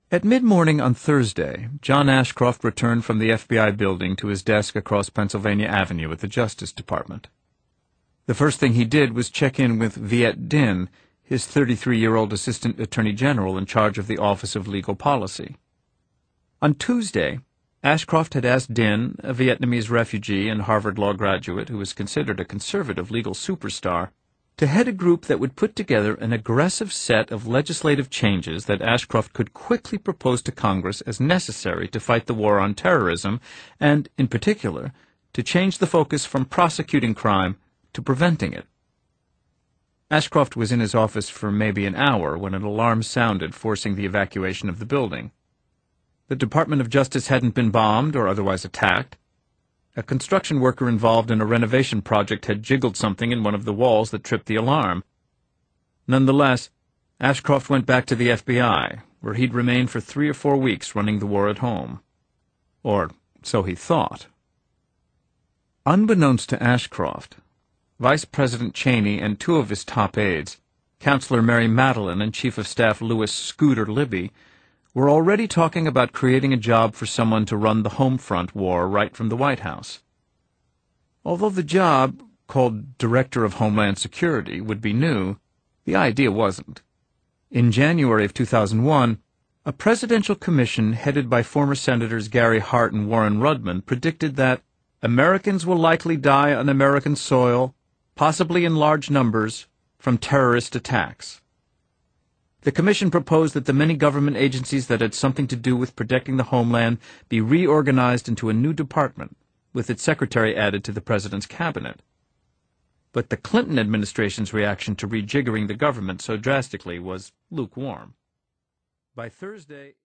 At mid-morning on Thursday, John Ashcroft returned from the FBI building to his desk across Pennsylvania Avenue at the Justice Department. The first thing he did was check in with Viet Dinh, his 33-year-old Assistant Attorney General in charge of the Office of Legal Policy. On Tuesday, Ashcroft had asked Dinh, a Vietnamese refugee and Harvard Law graduate who was considered a conservative legal superstar, to head a group that would put together an aggressive set of legislative changes that Ashcroft could quickly propose to Congress as necessary to fight the war on terrorism and, in particular, to change the focus from prosecuting crime to preventing it. Ashcroft was in his office for maybe an hour when an alarm sounded, forcing the evacuation of the building. The Department of Justice hadn't been bombed or otherwise attacked. A construction worker involved in a renovation project had jiggled something in one of the walls that tripped the alarm. Nonetheless, Ashcroft went back to the FBI, where he'd remain for 3 or 4 weeks running the war at home. Or so he thought. Unbeknownst to Ashcroft, Vice President Cheney and 2 of his top aides, Counselor Mary Madeline and Chief of Staff Louis Scooter Libby, were already talking about creating a job for someone to run the home front war right from the White House. Although the job, called Director of Homeland Security, would be new, the idea wasn't. In January of 2001, a presidential commission headed by former Senators Gary Hart and Warren Rudman predicted that Americans will likely die on American soil, possibly in large numbers, from terrorist attacks. The commission proposed that the many government agencies that had something to do with protecting the homeland be reorganized into a new department, with its secretary added to the president's cabinet. But the Clinton administration's reaction to rejiggering the government so drastically was lukewarm. By Thursday,